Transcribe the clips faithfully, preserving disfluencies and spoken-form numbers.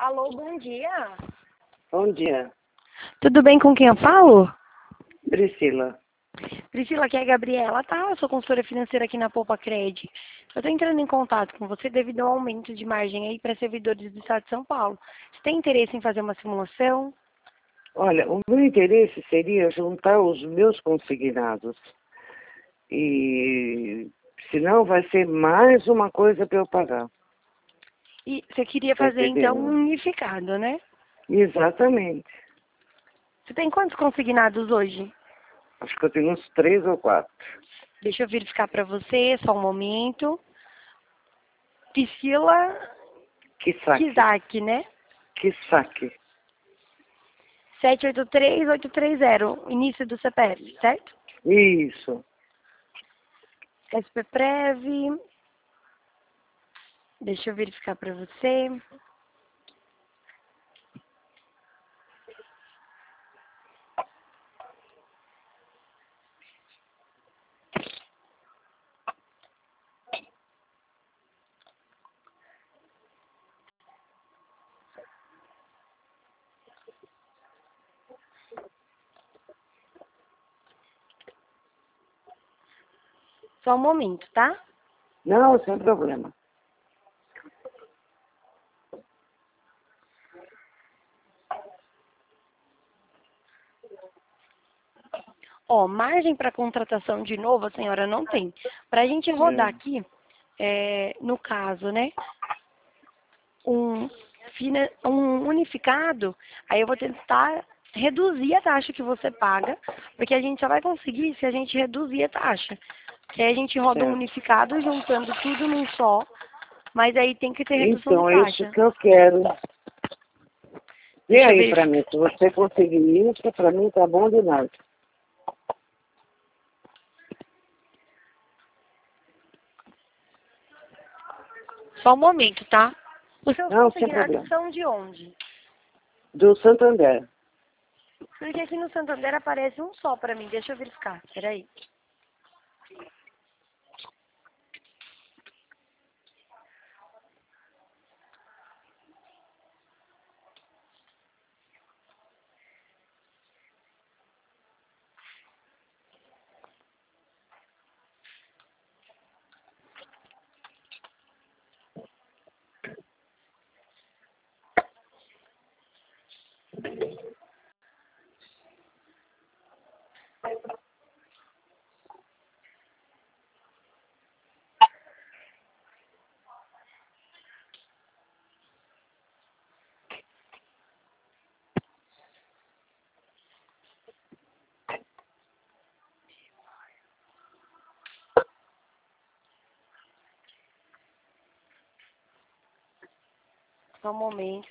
Alô, bom dia. Bom dia, Tudo bem com quem eu falo? Priscila. Priscila, aqui é a Gabriela, tá? Eu sou consultora financeira aqui na Poupa Cred. Eu tô entrando em contato com você devido ao aumento de margem aí para servidores do estado de São Paulo. Você tem interesse em fazer uma simulação? Olha, o meu interesse seria juntar os meus consignados. E senão vai ser mais uma coisa para eu pagar. E você queria Tá fazer então um entendendo? unificado, né? Exatamente. Você tem quantos consignados hoje? Acho que eu tenho uns três ou quatro. Deixa eu verificar para você, só um momento. Priscila Que saque, Kizak, né? que saque. sete oito três oito três zero, início do C P F, certo? Isso. S P Prev. Deixa eu verificar para você. Só um momento, tá? Não, sem problema. Ó, margem para contratação de novo, a senhora não tem. Para a gente rodar É. aqui, é, no caso, né, um, fina- um unificado, aí eu vou tentar reduzir a taxa que você paga, porque a gente só vai conseguir se a gente reduzir a taxa. Que aí a gente roda um Certo. unificado juntando tudo num só, mas aí tem que ter redução de Então, é isso taxa. que eu quero. Vê Deixa eu aí para verificar. mim, se você conseguir isso, para mim tá bom demais. Só um momento, tá? Os seus Não, sem consignados problema. são de onde? Do Santander. Porque aqui no Santander aparece um só pra mim. Deixa eu verificar. Peraí. Só um momento.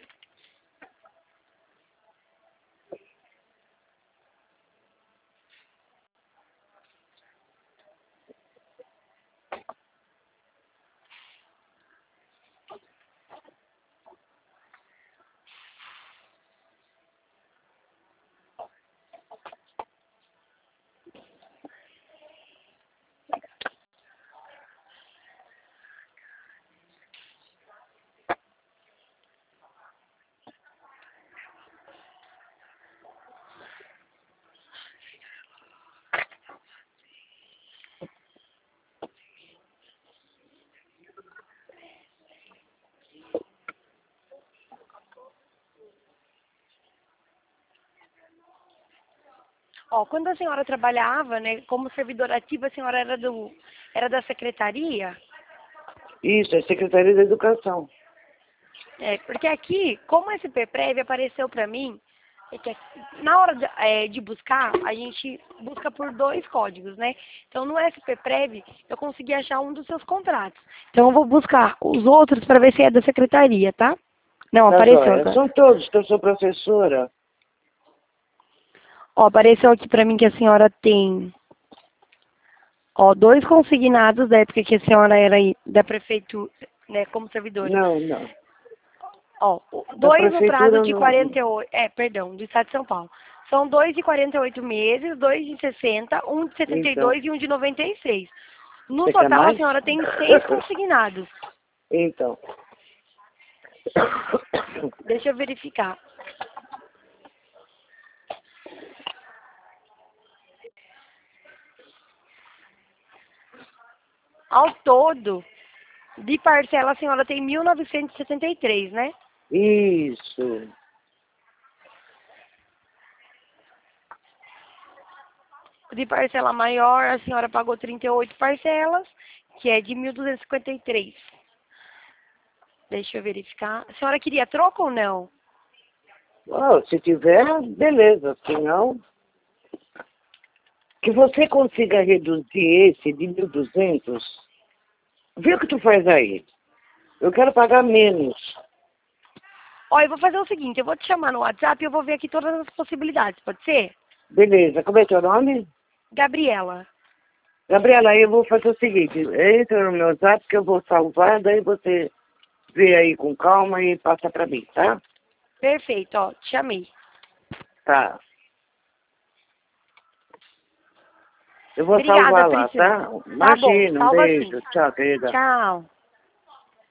Ó, quando a senhora trabalhava, né, como servidora ativa, a senhora era do, era da secretaria? Isso, é Secretaria da Educação. É, porque aqui, como esse P Prev apareceu pra mim, é que aqui- na hora de, é, de buscar, a gente busca por dois códigos, né? Então, no S P Prev, eu consegui achar um dos seus contratos. Então, eu vou buscar os outros para ver se é da secretaria, tá? Não, Tá apareceu joia. agora. São todos que eu sou professora. Ó, apareceu aqui pra mim que a senhora tem, ó, dois consignados da época que a senhora era aí, da prefeitura, né, como servidora. Não, não. Ó, o- Da dois no prazo prefeitura de não. quarenta e oito, é, perdão, do estado de São Paulo. São dois de quarenta e oito meses, dois de sessenta, um de setenta e Então, dois e um de noventa e seis. No você quer total, a mais? senhora tem seis consignados. Então. Deixa eu verificar. Ao todo, de parcela, a senhora tem mil novecentos e sessenta e três, né? Isso. De parcela maior, a senhora pagou trinta e oito parcelas, que é de mil duzentos e cinquenta e três. Deixa eu verificar. A senhora queria troco ou não? Oh, se tiver, beleza. Se não, que você consiga reduzir esse de mil e duzentos. Vê o que tu faz aí. Eu quero pagar menos. Ó, eu vou fazer o seguinte, eu vou te chamar no WhatsApp e eu vou ver aqui todas as possibilidades, pode ser? Beleza. Como é teu nome? Gabriela. Gabriela, aí eu vou fazer o seguinte. Entra no meu WhatsApp que eu vou salvar, daí você vê aí com calma e passa pra mim, tá? Perfeito, ó, te chamei. Tá. Eu vou Obrigada, salvar lá, Priscila. tá? Tá bom, Imagina, um salva sim. beijo. Tchau, querida. Tchau.